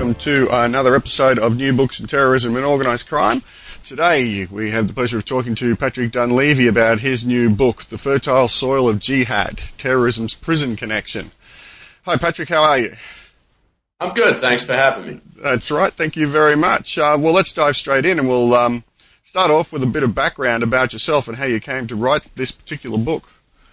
welcome to another episode of New Books in Terrorism and Organised Crime. Today we have the pleasure of talking to Patrick Dunleavy about his new book, The Fertile Soil of Jihad, Terrorism's Prison Connection. Hi Patrick, how are you? I'm good, thanks for having me. That's right, thank you very much. Well, let's dive straight in and we'll start off with a bit of background about yourself and how you came to write this particular book.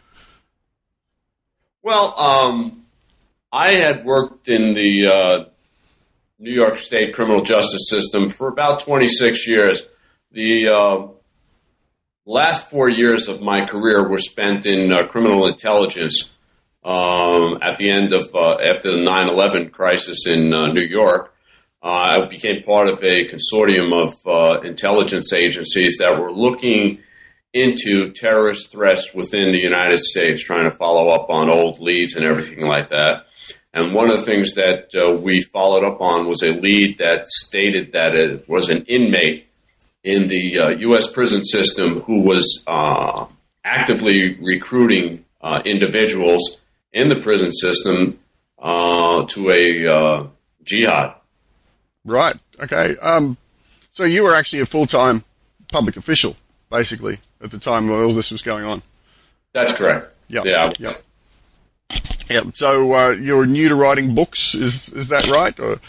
Well, I had worked in the New York State criminal justice system for about 26 years. The last 4 years of my career were spent in criminal intelligence at the end of, after the 9/11 crisis in New York. I became part of a consortium of intelligence agencies that were looking into terrorist threats within the United States, trying to follow up on old leads and everything like that. And one of the things that we followed up on was a lead that stated that it was an inmate in the U.S. prison system who was actively recruiting individuals in the prison system to a jihad. Right, okay. So you were actually a full-time public official, basically, at the time when all this was going on. That's correct. Yep. Yeah. Yep. Yep. So you're new to writing books, is that right? Or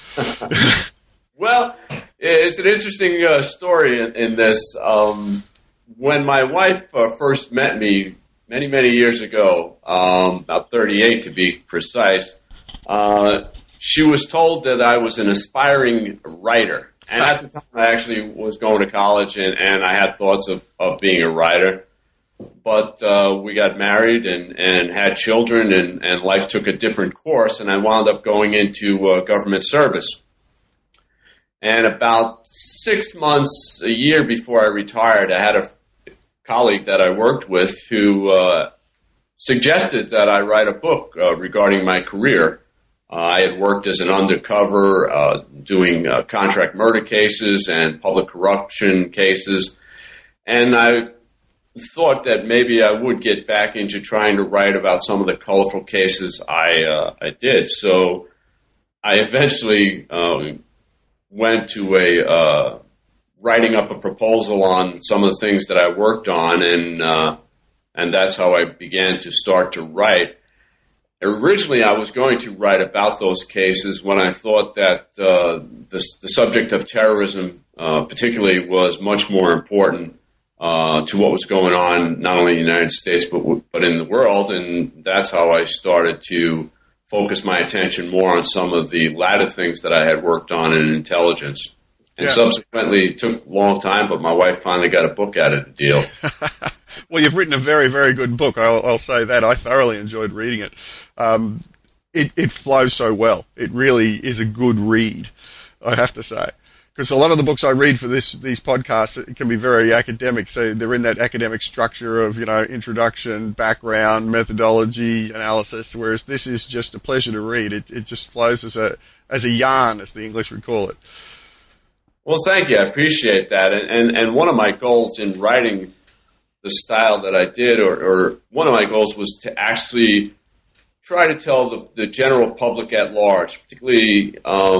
Well, it's an interesting story in this. When my wife first met me many, many years ago, about 38 to be precise, she was told that I was an aspiring writer. And at the time, I actually was going to college, and I had thoughts of being a writer. But we got married and had children, and life took a different course, and I wound up going into government service. And about 6 months, a year before I retired, I had a colleague that I worked with who suggested that I write a book regarding my career. I had worked as an undercover doing contract murder cases and public corruption cases, and I thought that maybe I would get back into trying to write about some of the colorful cases I did. So I eventually went to writing up a proposal on some of the things that I worked on, and that's how I began to start to write. Originally, I was going to write about those cases when I thought that the subject of terrorism particularly was much more important to what was going on, not only in the United States, but in the world. And that's how I started to focus my attention more on some of the latter things that I had worked on in intelligence. And subsequently, it took a long time, but my wife finally got a book out of the deal. Well, you've written a very, very good book. I'll say that. I thoroughly enjoyed reading it. It flows so well. It really is a good read, I have to say. Because a lot of the books I read for these podcasts, it can be very academic. So they're in that academic structure of, introduction, background, methodology, analysis, whereas this is just a pleasure to read. It just flows as a yarn, as the English would call it. Well, thank you. I appreciate that. And one of my goals in writing the style that I did, or one of my goals was to actually try to tell the general public at large, particularly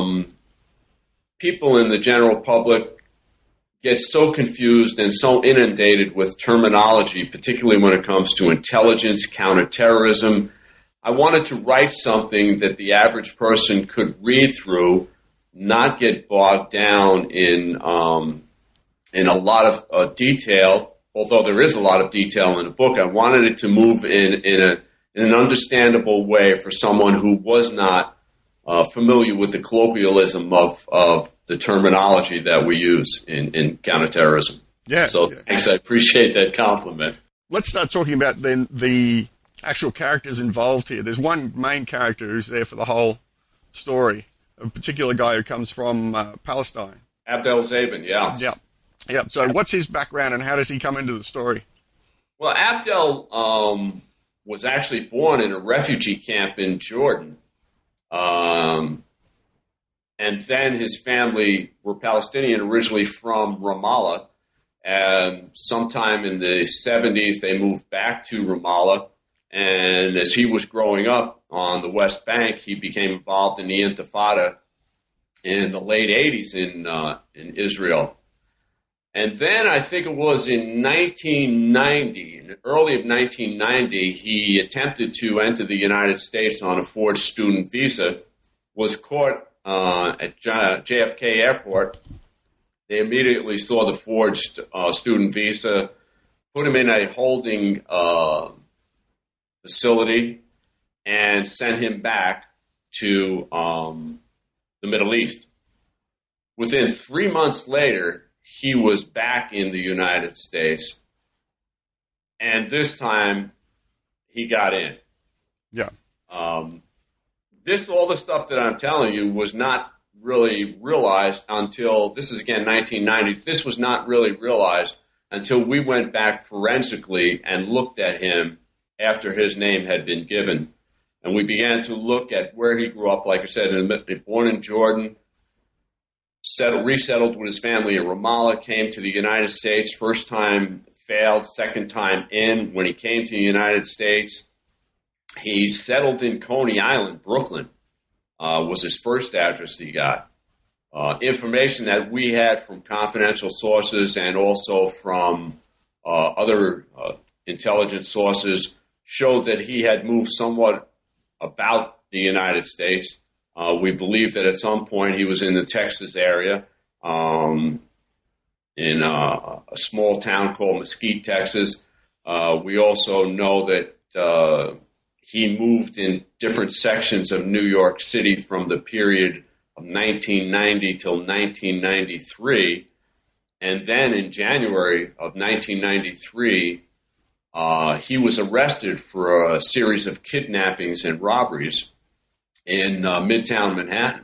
people in the general public get so confused and so inundated with terminology, particularly when it comes to intelligence, counterterrorism. I wanted to write something that the average person could read through, not get bogged down in a lot of detail. Although there is a lot of detail in the book, I wanted it to move in an understandable way for someone who was not familiar with the colloquialism of the terminology that we use in counterterrorism. Yeah. So thanks, I appreciate that compliment. Let's start talking about then the actual characters involved here. There's one main character who's there for the whole story, a particular guy who comes from Palestine. Abdel Zabin, yeah. Yeah. Yeah. So what's his background and how does he come into the story? Well, Abdel was actually born in a refugee camp in Jordan. And then his family were Palestinian, originally from Ramallah. And sometime in the 70s, they moved back to Ramallah. And as he was growing up on the West Bank, he became involved in the Intifada in the late 80s in Israel. And then I think it was in 1990, in early of 1990, he attempted to enter the United States on a forged student visa, was caught at JFK Airport. They immediately saw the forged student visa, put him in a holding facility, and sent him back to the Middle East. Within 3 months later, he was back in the United States, and this time he got in. Yeah. All the stuff that I'm telling you was not really realized until, this is again 1990, this was not really realized until we went back forensically and looked at him after his name had been given. And we began to look at where he grew up, like I said, born in Jordan, resettled with his family in Ramallah, came to the United States, first time failed, second time in. When he came to the United States, he settled in Coney Island, Brooklyn, was his first address he got. Information that we had from confidential sources and also from other intelligence sources showed that he had moved somewhat about the United States. We believe that at some point he was in the Texas area, in a small town called Mesquite, Texas. We also know that he moved in different sections of New York City from the period of 1990 till 1993. And then in January of 1993, he was arrested for a series of kidnappings and robberies in Midtown Manhattan.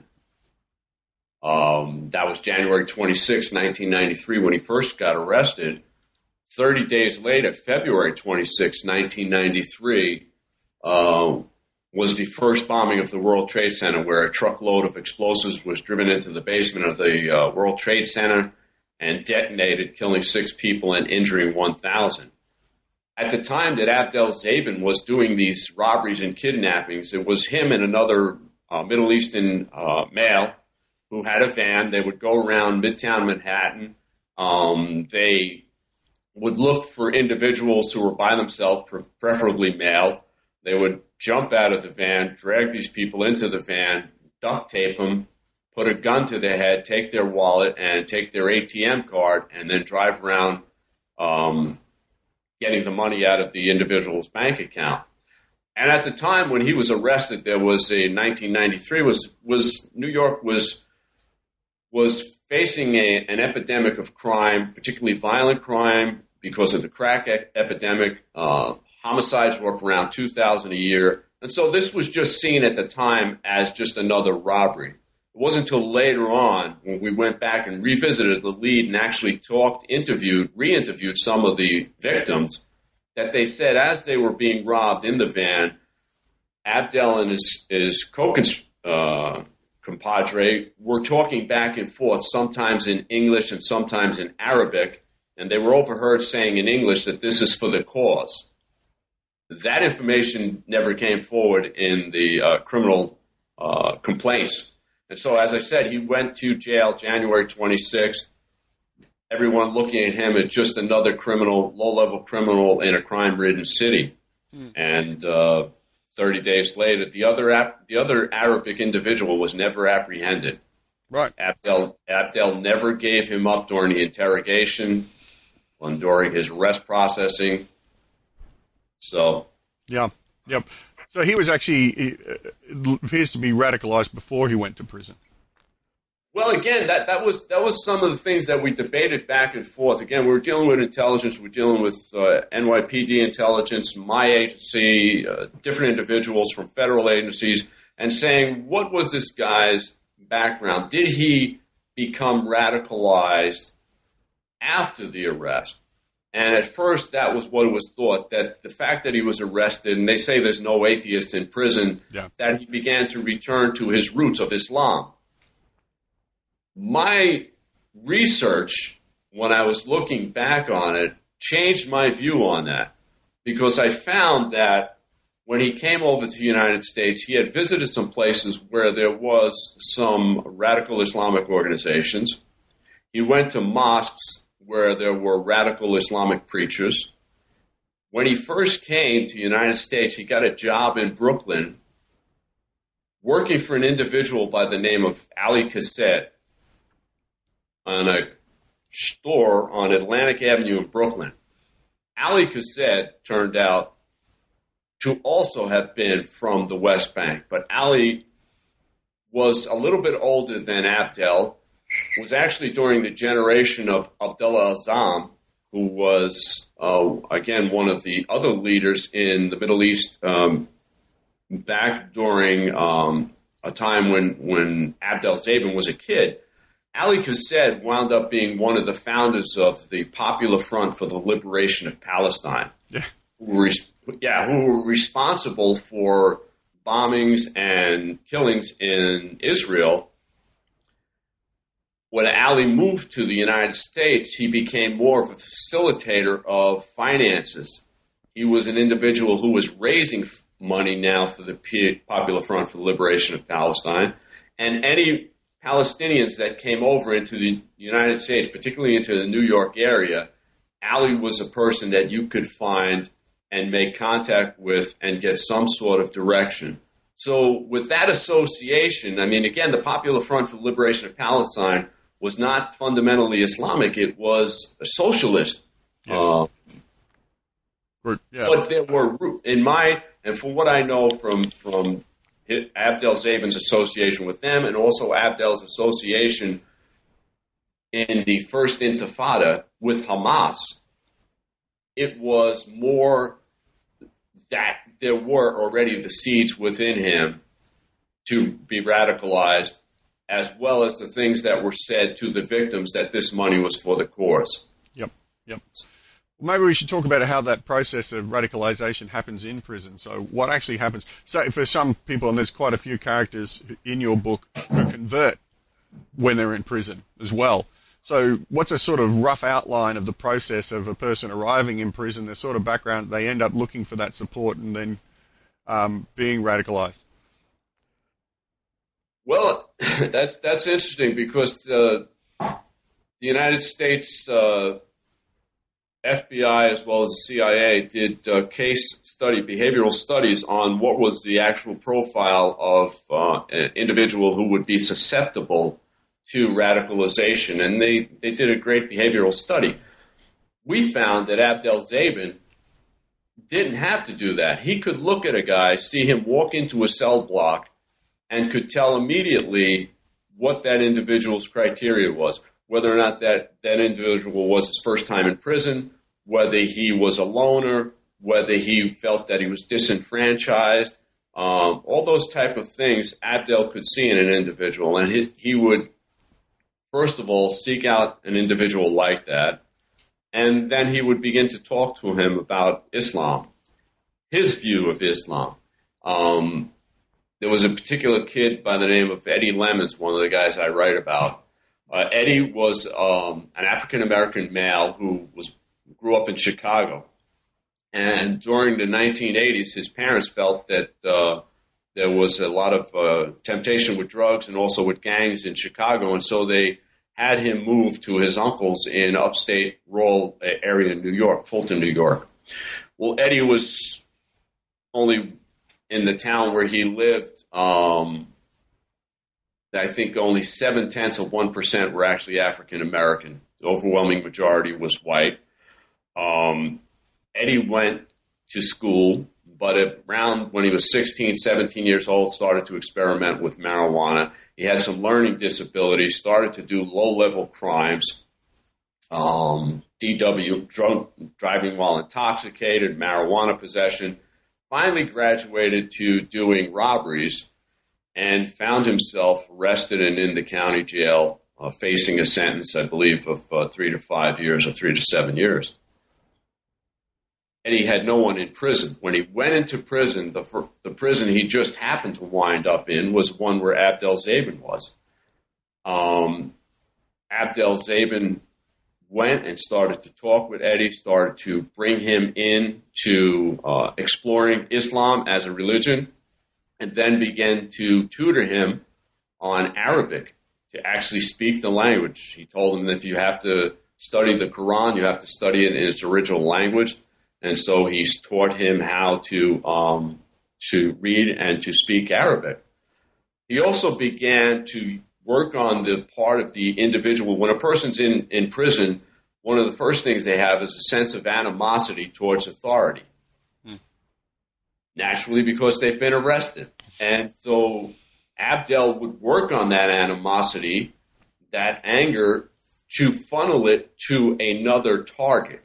That was January 26, 1993, when he first got arrested. 30 days later, February 26, 1993, was the first bombing of the World Trade Center, where a truckload of explosives was driven into the basement of the World Trade Center and detonated, killing 6 people and injuring 1,000. At the time that Abdel Zabin was doing these robberies and kidnappings, it was him and another Middle Eastern male who had a van. They would go around Midtown Manhattan. They would look for individuals who were by themselves, preferably male. They would jump out of the van, drag these people into the van, duct tape them, put a gun to their head, take their wallet, and take their ATM card, and then drive around getting the money out of the individual's bank account. And at the time when he was arrested, there was a 1993 was New York was facing an epidemic of crime, particularly violent crime, because of the crack epidemic. Homicides were up around 2,000 a year. And so this was just seen at the time as just another robbery. It wasn't until later on, when we went back and revisited the lead and actually re-interviewed some of the victims, that they said as they were being robbed in the van, Abdel and his compadre were talking back and forth, sometimes in English and sometimes in Arabic, and they were overheard saying in English that this is for the cause. That information never came forward in the criminal complaints. And so, as I said, he went to jail January 26th. Everyone looking at him as just another criminal, low-level criminal in a crime-ridden city. And 30 days later, the other Arabic individual was never apprehended. Right. Abdel never gave him up during the interrogation, and during his arrest processing. So. Yeah. Yep. So he was actually, appears to be radicalized before he went to prison. Well, again, that was some of the things that we debated back and forth. Again, we were dealing with intelligence. We're dealing with NYPD intelligence, my agency, different individuals from federal agencies, and saying, what was this guy's background? Did he become radicalized after the arrest? And at first, that was what was thought, that the fact that he was arrested, and they say there's no atheists in prison, that he began to return to his roots of Islam. My research, when I was looking back on it, changed my view on that, because I found that when he came over to the United States, he had visited some places where there was some radical Islamic organizations. He went to mosques where there were radical Islamic preachers. When he first came to the United States, he got a job in Brooklyn working for an individual by the name of Ali Cassette on a store on Atlantic Avenue in Brooklyn. Ali Cassette turned out to also have been from the West Bank, but Ali was a little bit older than Abdel, was actually during the generation of Abdullah Azzam, who was, again, one of the other leaders in the Middle East back during a time when Abdel Zabin was a kid. Ali Cassette wound up being one of the founders of the Popular Front for the Liberation of Palestine, who were responsible for bombings and killings in Israel. When Ali moved to the United States, he became more of a facilitator of finances. He was an individual who was raising money now for the Popular Front for the Liberation of Palestine, and any Palestinians that came over into the United States, particularly into the New York area, Ali was a person that you could find and make contact with and get some sort of direction. So with that association, I mean, again, the Popular Front for the Liberation of Palestine was not fundamentally Islamic. It was a socialist. Yes. But there were, and from what I know from Abdel Zabin's association with them, and also Abdel's association in the first Intifada with Hamas, it was more that there were already the seeds within him to be radicalized, as well as the things that were said to the victims that this money was for the cause. Yep. Well, maybe we should talk about how that process of radicalization happens in prison. So what actually happens? So for some people, and there's quite a few characters in your book who convert when they're in prison as well. So what's a sort of rough outline of the process of a person arriving in prison, their sort of background, they end up looking for that support and then being radicalized? Well, that's interesting because the United States FBI as well as the CIA did behavioral studies on what was the actual profile of an individual who would be susceptible to radicalization, and they did a great behavioral study. We found that Abdel Zabin didn't have to do that. He could look at a guy, see him walk into a cell block, and could tell immediately what that individual's criteria was, whether or not that individual was his first time in prison, whether he was a loner, whether he felt that he was disenfranchised, all those type of things Abdel could see in an individual. And he would, first of all, seek out an individual like that, and then he would begin to talk to him about Islam, his view of Islam. There was a particular kid by the name of Eddie Lemons, one of the guys I write about. Eddie was an African-American male who grew up in Chicago. And during the 1980s, his parents felt that there was a lot of temptation with drugs and also with gangs in Chicago, and so they had him move to his uncle's in upstate rural area in New York, Fulton, New York. Well, Eddie was only in the town where he lived, I think only 0.7% were actually African American. The overwhelming majority was white. Eddie went to school, but around when he was 16, 17 years old, started to experiment with marijuana. He had some learning disabilities, started to do low-level crimes, DW, driving while intoxicated, marijuana possession. Finally graduated to doing robberies and found himself arrested and in the county jail, facing a sentence, I believe, of 3 to 5 years or 3 to 7 years. And he had no one in prison. When he went into prison, the prison he just happened to wind up in was one where Abdel Zabin was. Abdel Zabin went and started to talk with Eddie, started to bring him in to exploring Islam as a religion, and then began to tutor him on Arabic to actually speak the language. He told him that if you have to study the Quran, you have to study it in its original language. And so he's taught him how to read and to speak Arabic. He also began to work on the part of the individual. When a person's in prison, one of the first things they have is a sense of animosity towards authority. Naturally, because they've been arrested. And so Abdel would work on that animosity, that anger, to funnel it to another target.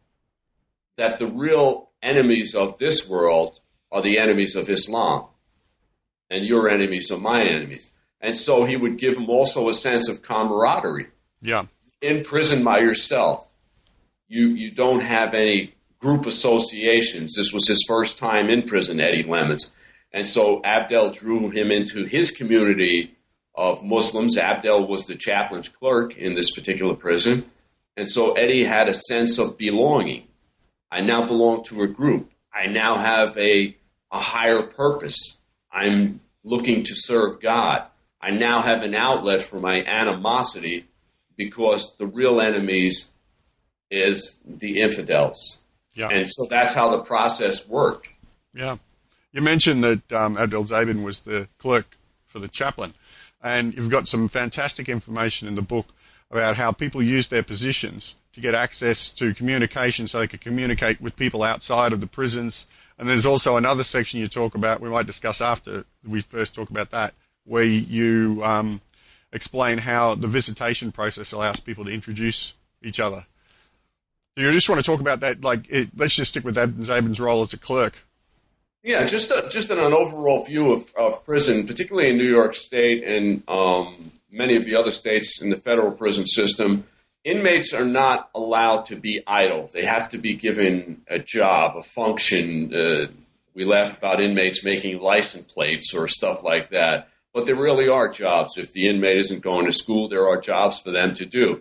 That the real enemies of this world are the enemies of Islam. And your enemies are my enemies. And so he would give him also a sense of camaraderie. Yeah. In prison by yourself. You don't have any group associations. This was his first time in prison, Eddie Lemons. And so Abdel drew him into his community of Muslims. Abdel was the chaplain's clerk in this particular prison. And so Eddie had a sense of belonging. I now belong to a group. I now have a higher purpose. I'm looking to serve God. I now have an outlet for my animosity because the real enemies is the infidels. Yeah. And so that's how the process worked. Yeah. You mentioned that Abdel Zabin was the clerk for the chaplain, and you've got some fantastic information in the book about how people use their positions to get access to communication so they can communicate with people outside of the prisons. And there's also another section you talk about, we might discuss after we first talk about that, where you explain how the visitation process allows people to introduce each other. Do you just want to talk about that? Let's just stick with Zabin's role as a clerk. Yeah, just an overall view of prison, particularly in New York State and many of the other states in the federal prison system. Inmates are not allowed to be idle. They have to be given a job, a function. We laugh about inmates making license plates or stuff like that, but there really are jobs. If the inmate isn't going to school, there are jobs for them to do.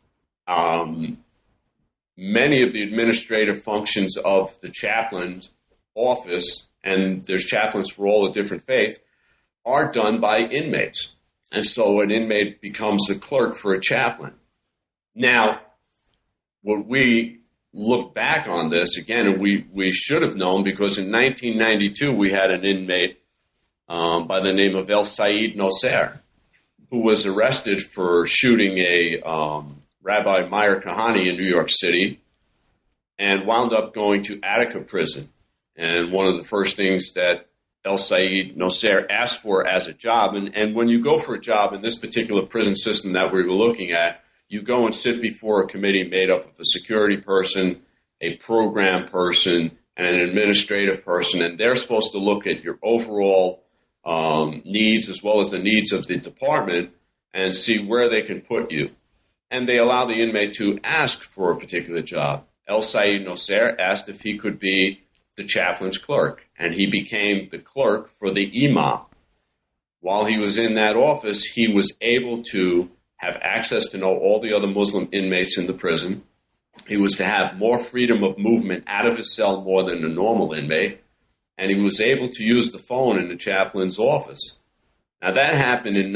Many of the administrative functions of the chaplain's office, and there's chaplains for all the different faiths, are done by inmates. And so an inmate becomes the clerk for a chaplain. Now, what we look back on this, again, and we should have known, because in 1992 we had an inmate by the name of El Said Nosser, who was arrested for shooting a Rabbi Meir Kahane in New York City and wound up going to Attica prison. And one of the first things that El Said Nosser asked for as a job, and when you go for a job in this particular prison system that we were looking at, you go and sit before a committee made up of a security person, a program person, and an administrative person, and they're supposed to look at your overall needs as well as the needs of the department and see where they can put you. And they allow the inmate to ask for a particular job. El Said Nosser asked if he could be the chaplain's clerk, and he became the clerk for the imam. While he was in that office, he was able to have access to know all the other Muslim inmates in the prison. He was to have more freedom of movement out of his cell more than a normal inmate, and he was able to use the phone in the chaplain's office. Now, that happened in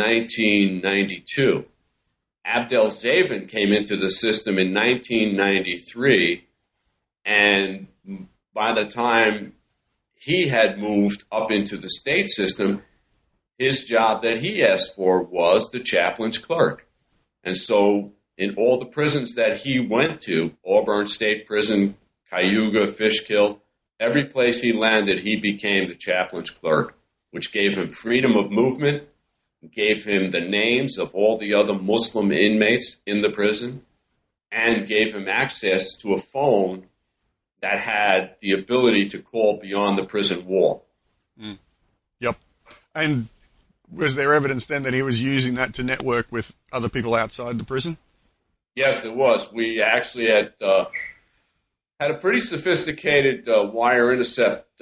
1992. Abdel Zabin came into the system in 1993, and by the time he had moved up into the state system, his job that he asked for was the chaplain's clerk. And so in all the prisons that he went to, Auburn State Prison, Cayuga, Fishkill, every place he landed, he became the chaplain's clerk, which gave him freedom of movement, gave him the names of all the other Muslim inmates in the prison, and gave him access to a phone that had the ability to call beyond the prison wall. Mm. Yep. And was there evidence then that he was using that to network with other people outside the prison? Yes, there was. We actually had a pretty sophisticated wire intercept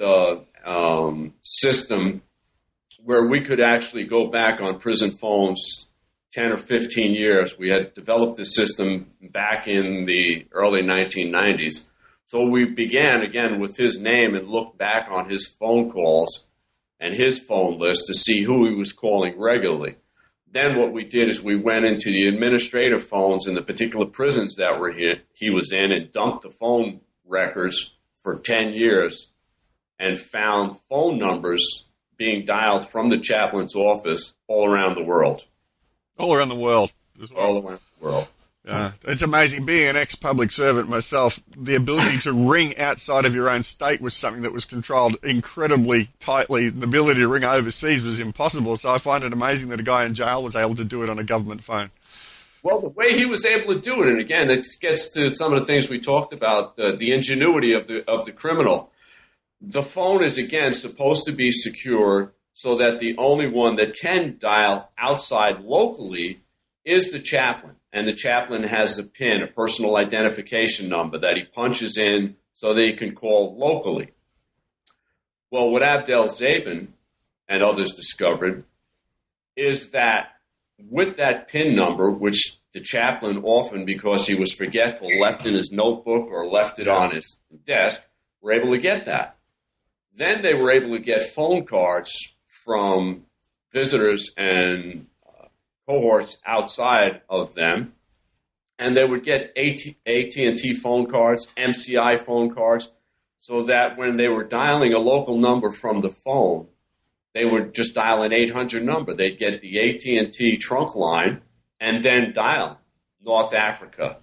system where we could actually go back on prison phones 10 or 15 years. We had developed the system back in the early 1990s. So we began, again, with his name and looked back on his phone calls and his phone list to see who he was calling regularly. Then what we did is we went into the administrative phones in the particular prisons that he was in and dumped the phone records for 10 years and found phone numbers being dialed from the chaplain's office all around the world. All around the world as well. All around the world. Yeah, it's amazing. Being an ex-public servant myself, the ability to ring outside of your own state was something that was controlled incredibly tightly. The ability to ring overseas was impossible, so I find it amazing that a guy in jail was able to do it on a government phone. Well, the way he was able to do it, and again, it gets to some of the things we talked about, the ingenuity of the criminal. The phone is, again, supposed to be secure so that the only one that can dial outside locally is the chaplain. And the chaplain has a PIN, a personal identification number, that he punches in so that he can call locally. Well, what Abdel Zabin and others discovered is that with that PIN number, which the chaplain often, because he was forgetful, left in his notebook or left it on his desk, were able to get that. Then they were able to get phone cards from visitors and cohorts outside of them, and they would get AT&T phone cards, MCI phone cards, so that when they were dialing a local number from the phone, they would just dial an 800 number. They'd get the AT&T trunk line and then dial North Africa,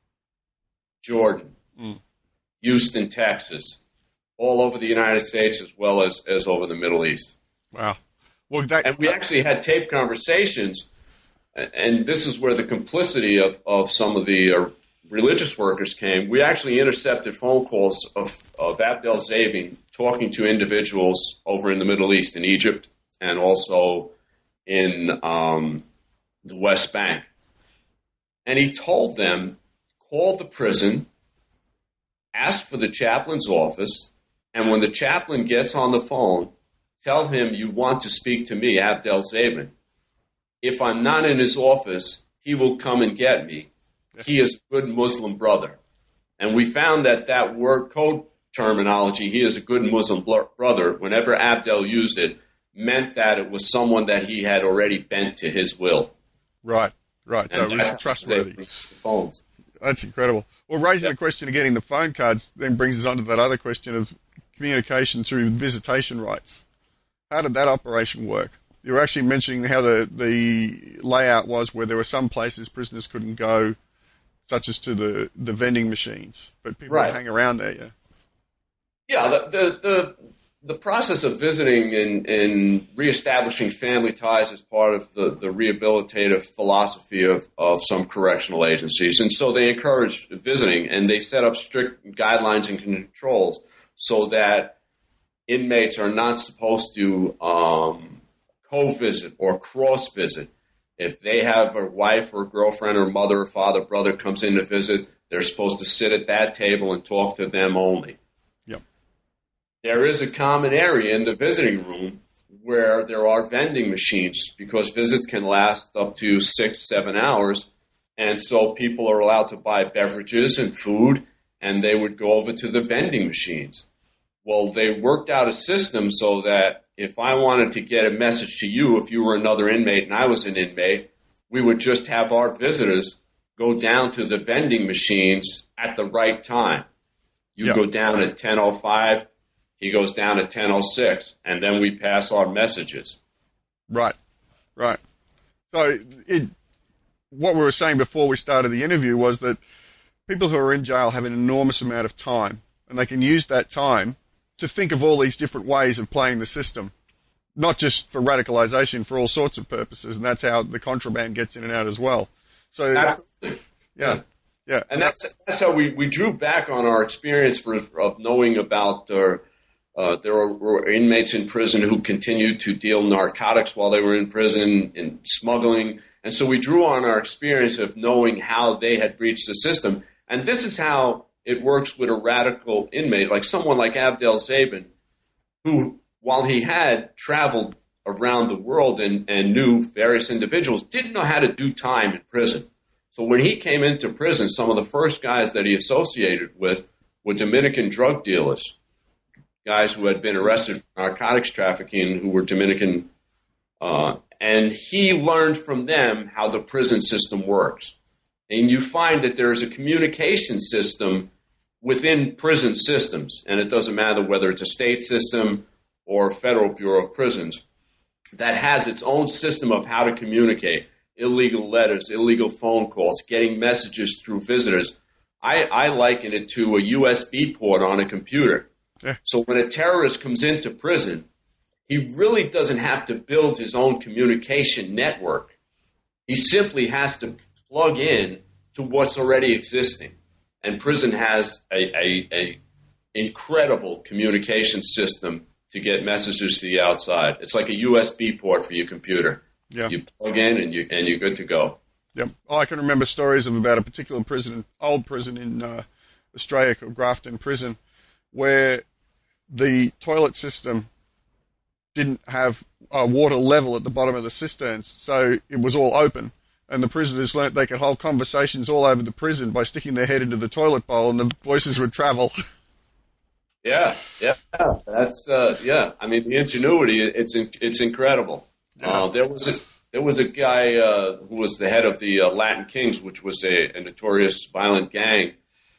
Jordan, Houston, Texas, all over the United States as well as over the Middle East. Wow. Well, and we actually had tape conversations. And this is where the complicity of some of the religious workers came. We actually intercepted phone calls of Abdel Zabin talking to individuals over in the Middle East, in Egypt, and also in the West Bank. And he told them, call the prison, ask for the chaplain's office, and when the chaplain gets on the phone, tell him you want to speak to me, Abdel Zabin. If I'm not in his office, he will come and get me. He is a good Muslim brother. And we found that word code terminology, he is a good Muslim brother, whenever Abdel used it, meant that it was someone that he had already bent to his will. Right. So it was trustworthy. Phones. That's incredible. Well, raising the question of getting the phone cards then brings us on to that other question of communication through visitation rights. How did that operation work? You were actually mentioning how the layout was where there were some places prisoners couldn't go, such as to the vending machines, but people would hang around there, yeah? Yeah, the process of visiting and reestablishing family ties is part of the rehabilitative philosophy of some correctional agencies. And so they encourage visiting, and they set up strict guidelines and controls so that inmates are not supposed to co-visit or cross-visit. If they have a wife or girlfriend or mother or father, brother comes in to visit, they're supposed to sit at that table and talk to them only. Yep. There is a common area in the visiting room where there are vending machines because visits can last up to 6-7 hours. And so people are allowed to buy beverages and food, and they would go over to the vending machines. Well, they worked out a system so that if I wanted to get a message to you, if you were another inmate and I was an inmate, we would just have our visitors go down to the vending machines at the right time. You go down at 10:05, he goes down at 10:06, and then we pass our messages. Right. So what we were saying before we started the interview was that people who are in jail have an enormous amount of time, and they can use that time to think of all these different ways of playing the system, not just for radicalization, for all sorts of purposes, and that's how the contraband gets in and out as well. So, absolutely. Yeah. And that's how we drew back on our experience of knowing about there were inmates in prison who continued to deal narcotics while they were in prison and smuggling. And so we drew on our experience of knowing how they had breached the system. And this is how it works with a radical inmate, like someone like Abdel Zabin, who, while he had traveled around the world and knew various individuals, didn't know how to do time in prison. So when he came into prison, some of the first guys that he associated with were Dominican drug dealers, guys who had been arrested for narcotics trafficking, who were Dominican, and he learned from them how the prison system works. And you find that there is a communication system within prison systems, and it doesn't matter whether it's a state system or Federal Bureau of Prisons, that has its own system of how to communicate. Illegal letters, illegal phone calls, getting messages through visitors. I liken it to a USB port on a computer. Yeah. So when a terrorist comes into prison, he really doesn't have to build his own communication network. He simply has to plug in to what's already existing. And prison has a incredible communication system to get messages to the outside. It's like a USB port for your computer. Yeah. You plug in and you're good to go. Yep. I can remember stories of about a particular prison, old prison in Australia called Grafton Prison, where the toilet system didn't have water level at the bottom of the cisterns, so it was all open. And the prisoners learnt they could hold conversations all over the prison by sticking their head into the toilet bowl, and the voices would travel. Yeah. That's I mean, the ingenuity, it's incredible. Yeah. There was a guy who was the head of the Latin Kings, which was a notorious violent gang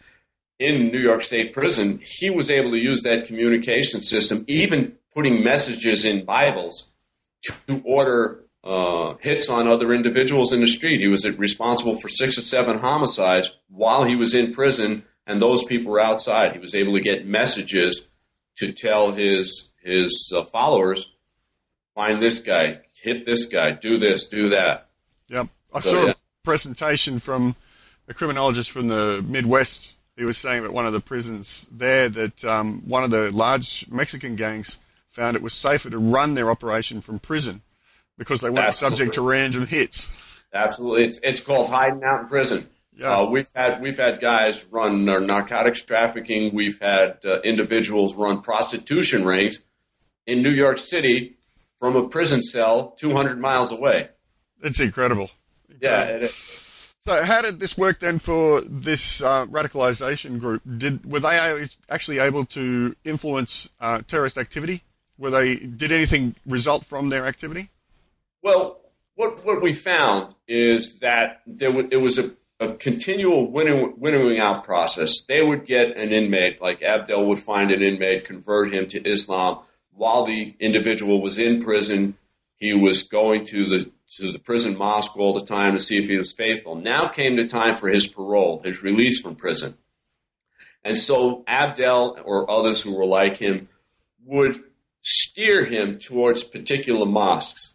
in New York State Prison. He was able to use that communication system, even putting messages in Bibles to order hits on other individuals in the street. He was responsible for 6 or 7 homicides while he was in prison, and those people were outside. He was able to get messages to tell his followers, find this guy, hit this guy, do this, do that. Yep. I saw a presentation from a criminologist from the Midwest. He was saying that one of the prisons there that one of the large Mexican gangs found it was safer to run their operation from prison because they weren't subject to random hits. Absolutely. It's called hiding out in prison. Yeah. We've had guys run narcotics trafficking. We've had individuals run prostitution rings in New York City from a prison cell 200 miles away. It's incredible. Yeah, it is. So how did this work then for this radicalization group? Were they actually able to influence terrorist activity? Did anything result from their activity? Well, what we found is that it was a continual winnowing out process. They would get an inmate, like Abdel would find an inmate, convert him to Islam. While the individual was in prison, he was going to the prison mosque all the time to see if he was faithful. Now came the time for his parole, his release from prison. And so Abdel or others who were like him would steer him towards particular mosques.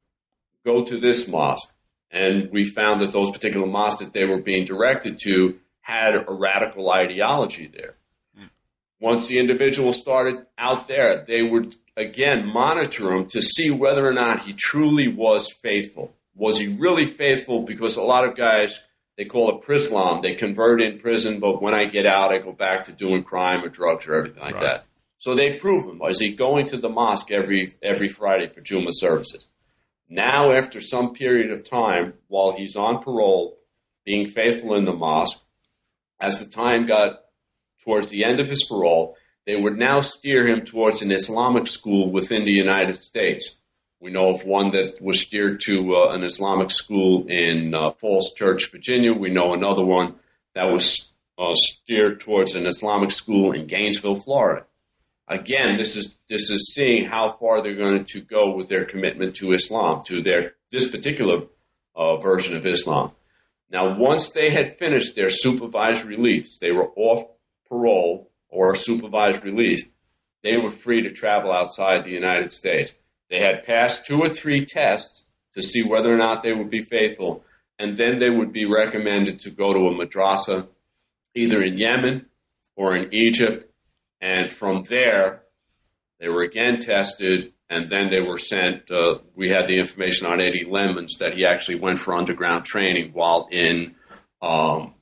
Go to this mosque. And we found that those particular mosques that they were being directed to had a radical ideology there. Once the individual started out there, they would, again, monitor him to see whether or not he truly was faithful. Was he really faithful? Because a lot of guys, they call it Prislam. They convert in prison, but when I get out, I go back to doing crime or drugs or everything like that. So they prove him. Is he going to the mosque every Friday for Jumu'ah services? Now, after some period of time, while he's on parole, being faithful in the mosque, as the time got towards the end of his parole, they would now steer him towards an Islamic school within the United States. We know of one that was steered to an Islamic school in Falls Church, Virginia. We know another one that was steered towards an Islamic school in Gainesville, Florida. Again, this is seeing how far they're going to go with their commitment to Islam, to this particular version of Islam. Now, once they had finished their supervised release, they were off parole or supervised release, they were free to travel outside the United States. They had passed 2 or 3 tests to see whether or not they would be faithful, and then they would be recommended to go to a madrasa, either in Yemen or in Egypt, and from there, they were again tested, and then they were sent. We had the information on Eddie Lemons that he actually went for underground training while in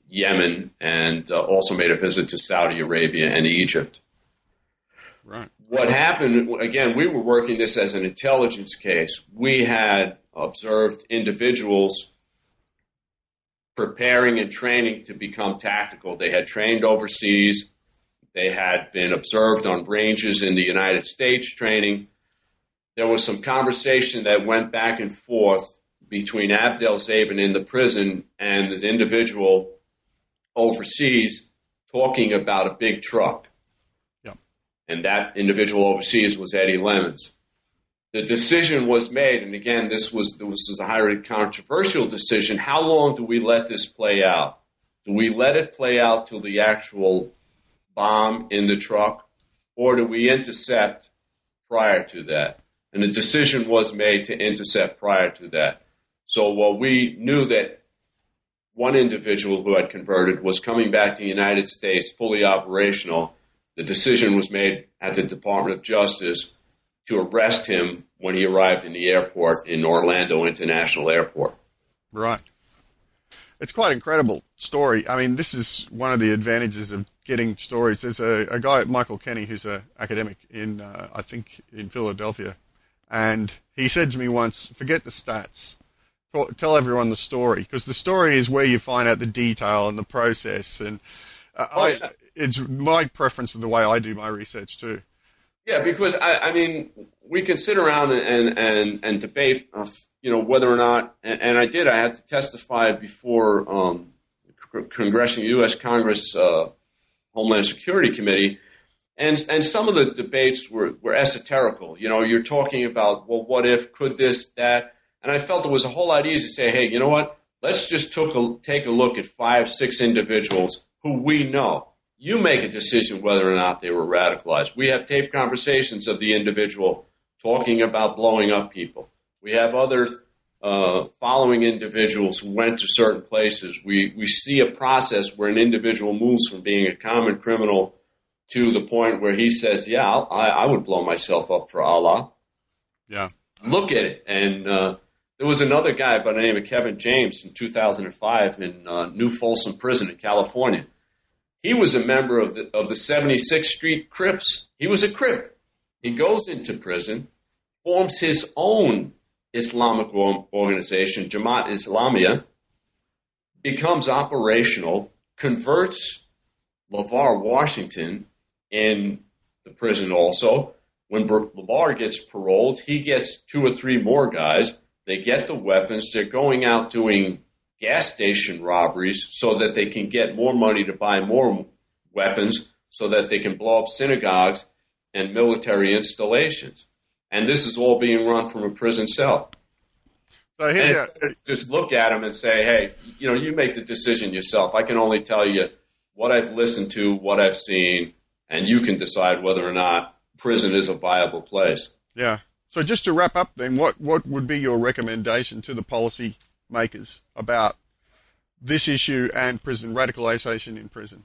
Yemen, and also made a visit to Saudi Arabia and Egypt. Right. what happened, again, we were working this as an intelligence case. We had observed individuals preparing and training to become tactical. They had trained overseas. They had been observed on ranges in the United States training. There was some conversation that went back and forth between Abdel Zabin in the prison and this individual overseas talking about a big truck. Yep. And that individual overseas was Eddie Lemons. The decision was made, and again, this was a highly controversial decision. How long do we let this play out? Do we let it play out till the actual bomb in the truck, or do we intercept prior to that? And the decision was made to intercept prior to that. So while we knew that one individual who had converted was coming back to the United States fully operational, the decision was made at the Department of Justice to arrest him when he arrived in the airport in Orlando International Airport. Right. It's quite an incredible story. I mean, this is one of the advantages of getting stories. There's a guy, Michael Kenny, who's an academic in, I think, in Philadelphia, and he said to me once, forget the stats. Tell everyone the story, because the story is where you find out the detail and the process. And it's my preference of the way I do my research too. Yeah, because I mean, we can sit around and debate, whether or not, and I did. I had to testify before Congressional U.S. Congress Homeland Security Committee, and some of the debates were esoterical. You're talking about, well, what if, could this, that. And I felt it was a whole lot easier to say, hey, you know what? Let's just take a look at 5-6 individuals who we know. You make a decision whether or not they were radicalized. We have taped conversations of the individual talking about blowing up people. We have others following individuals who went to certain places. We see a process where an individual moves from being a common criminal to the point where he says, yeah, I would blow myself up for Allah. Yeah. Look at it. And there was another guy by the name of Kevin James in 2005 in New Folsom Prison in California. He was a member of the 76th Street Crips. He was a Crip. He goes into prison, forms his own Islamic organization, Jamaat Islamiyah, becomes operational, converts LeVar Washington in the prison also. When LeVar gets paroled, he gets 2 or 3 more guys. They get the weapons. They're going out doing gas station robberies so that they can get more money to buy more weapons so that they can blow up synagogues and military installations. And this is all being run from a prison cell. So just look at them and say, hey, you make the decision yourself. I can only tell you what I've listened to, what I've seen, and you can decide whether or not prison is a viable place. Yeah. So just to wrap up then, what would be your recommendation to the policy makers about this issue and prison radicalization in prison?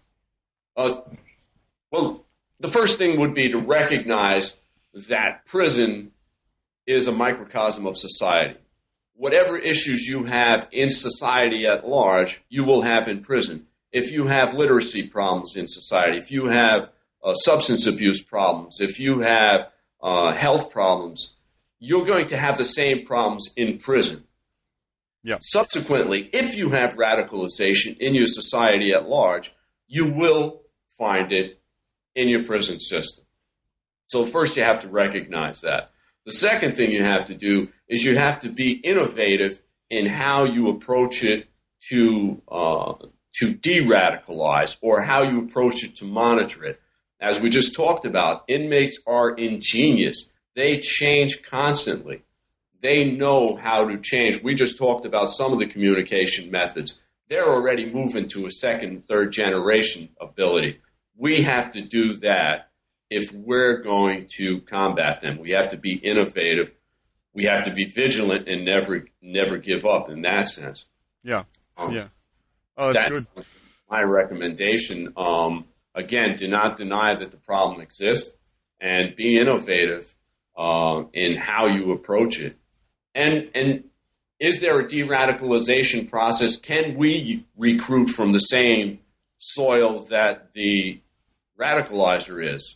Well, the first thing would be to recognize that prison is a microcosm of society. Whatever issues you have in society at large, you will have in prison. If you have literacy problems in society, if you have substance abuse problems, if you have health problems, you're going to have the same problems in prison. Yeah. Subsequently, if you have radicalization in your society at large, you will find it in your prison system. So first you have to recognize that. The second thing you have to do is you have to be innovative in how you approach it to de-radicalize, or how you approach it to monitor it. As we just talked about, inmates are ingenious. They change constantly. They know how to change. We just talked about some of the communication methods. They're already moving to a second, third generation ability. We have to do that if we're going to combat them. We have to be innovative. We have to be vigilant and never give up in that sense. Yeah. Yeah. Oh, that's good. My recommendation. Again, do not deny that the problem exists, and be innovative in how you approach it. And is there a de-radicalization process? Can we recruit from the same soil that the radicalizer is?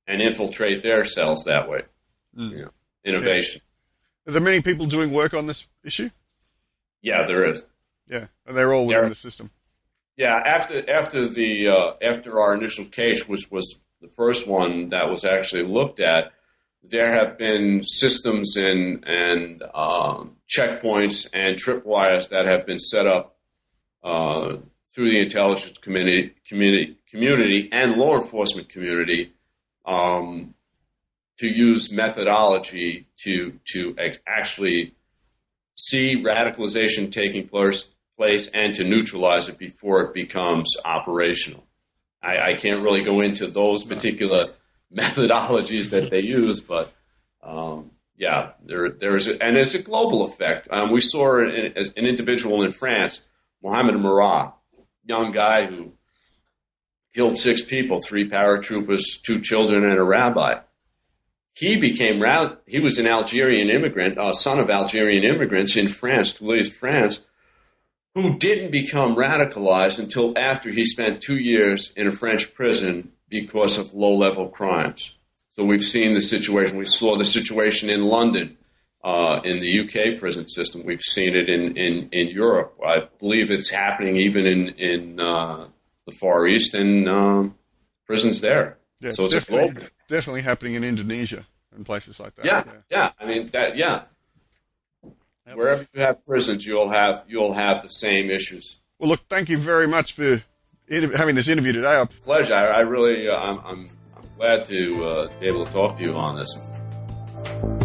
and infiltrate their cells that way. You know, innovation. Yeah. Are there many people doing work on this issue? Yeah, there is. Yeah, and they're all within the system. Yeah, after our initial case, which was the first one that was actually looked at, there have been systems and checkpoints and tripwires that have been set up through the intelligence community and law enforcement community to use methodology to actually see radicalization taking place and to neutralize it before it becomes operational. I can't really go into those particular methodologies that they use, but yeah, there is, and it's a global effect. We saw an individual in France, Mohamed Merah, young guy who killed 6 people, 3 paratroopers, 2 children, and a rabbi. He was an Algerian immigrant, son of Algerian immigrants in France, Toulouse, France, who didn't become radicalized until after he spent 2 years in a French prison because of low-level crimes. So we've seen the situation. We saw the situation in London, in the UK prison system. We've seen it in Europe. I believe it's happening even in the Far East and prisons there. Yeah, so it's definitely happening in Indonesia and places like that. Yeah. I mean that. Yeah. Yep. Wherever you have prisons, you'll have the same issues. Well, look, thank you very much for having this interview today. Pleasure. I really, I'm glad to be able to talk to you on this.